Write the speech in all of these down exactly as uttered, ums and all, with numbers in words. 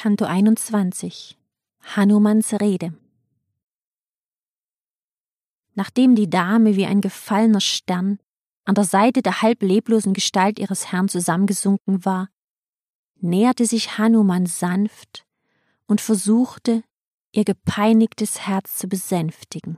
Kanto einundzwanzig. Hanumans Rede. Nachdem die Dame wie ein gefallener Stern an der Seite der halb leblosen Gestalt ihres Herrn zusammengesunken war, näherte sich Hanuman sanft und versuchte, ihr gepeinigtes Herz zu besänftigen.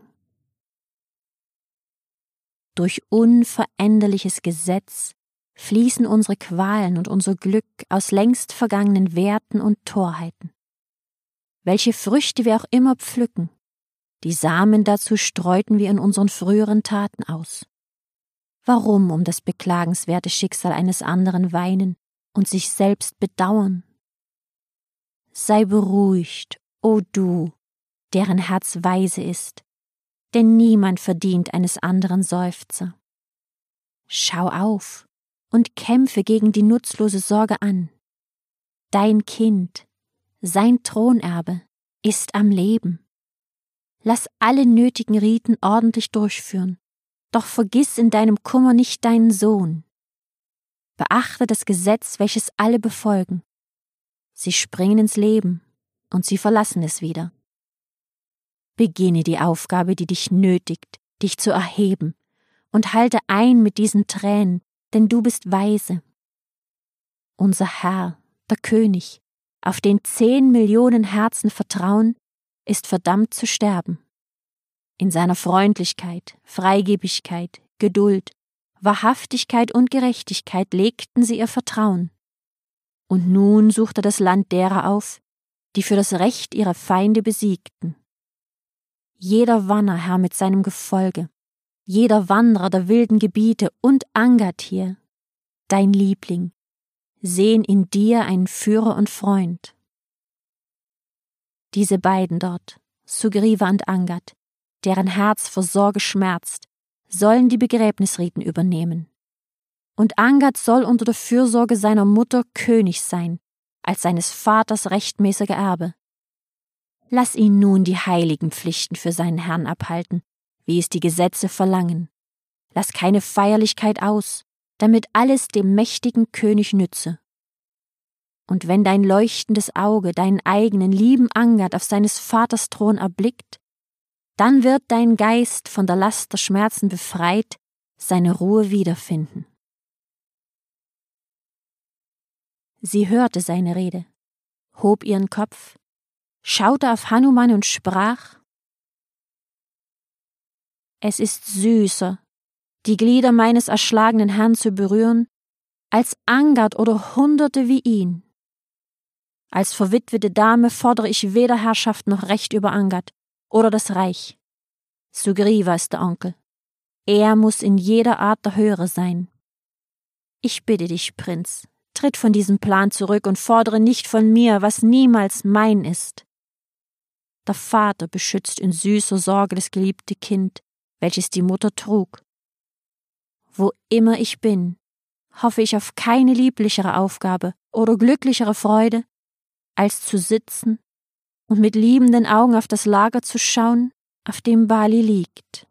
Durch unveränderliches Gesetz fließen unsere Qualen und unser Glück aus längst vergangenen Werten und Torheiten. Welche Früchte wir auch immer pflücken, die Samen dazu streuten wir in unseren früheren Taten aus. Warum um das beklagenswerte Schicksal eines anderen weinen und sich selbst bedauern? Sei beruhigt, o du, deren Herz weise ist, denn niemand verdient eines anderen Seufzer. Schau auf und kämpfe gegen die nutzlose Sorge an. Dein Kind, sein Thronerbe, ist am Leben. Lass alle nötigen Riten ordentlich durchführen, doch vergiss in deinem Kummer nicht deinen Sohn. Beachte das Gesetz, welches alle befolgen. Sie springen ins Leben und sie verlassen es wieder. Beginne die Aufgabe, die dich nötigt, dich zu erheben, und halte ein mit diesen Tränen, denn du bist weise. Unser Herr, der König, auf den zehn Millionen Herzen vertrauen, ist verdammt zu sterben. In seiner Freundlichkeit, Freigebigkeit, Geduld, Wahrhaftigkeit und Gerechtigkeit legten sie ihr Vertrauen. Und nun sucht er das Land derer auf, die für das Recht ihrer Feinde besiegten. Jeder Wannerherr mit seinem Gefolge, jeder Wanderer der wilden Gebiete und Angatyr, dein Liebling, sehen in dir einen Führer und Freund. Diese beiden dort, Sugriva und Angad, deren Herz vor Sorge schmerzt, sollen die Begräbnisriten übernehmen. Und Angad soll unter der Fürsorge seiner Mutter König sein, als seines Vaters rechtmäßiger Erbe. Lass ihn nun die heiligen Pflichten für seinen Herrn abhalten, wie es die Gesetze verlangen. Lass keine Feierlichkeit aus, damit alles dem mächtigen König nütze. Und wenn dein leuchtendes Auge deinen eigenen lieben Angad auf seines Vaters Thron erblickt, dann wird dein Geist von der Last der Schmerzen befreit, seine Ruhe wiederfinden. Sie hörte seine Rede, hob ihren Kopf, schaute auf Hanuman und sprach: Es ist süßer, die Glieder meines erschlagenen Herrn zu berühren, als Angad oder Hunderte wie ihn. Als verwitwete Dame fordere ich weder Herrschaft noch Recht über Angad oder das Reich. Sugriva ist der Onkel. Er muss in jeder Art der Höhere sein. Ich bitte dich, Prinz, tritt von diesem Plan zurück und fordere nicht von mir, was niemals mein ist. Der Vater beschützt in süßer Sorge das geliebte Kind, welches die Mutter trug. Wo immer ich bin, hoffe ich auf keine lieblichere Aufgabe oder glücklichere Freude, als zu sitzen und mit liebenden Augen auf das Lager zu schauen, auf dem Bali liegt.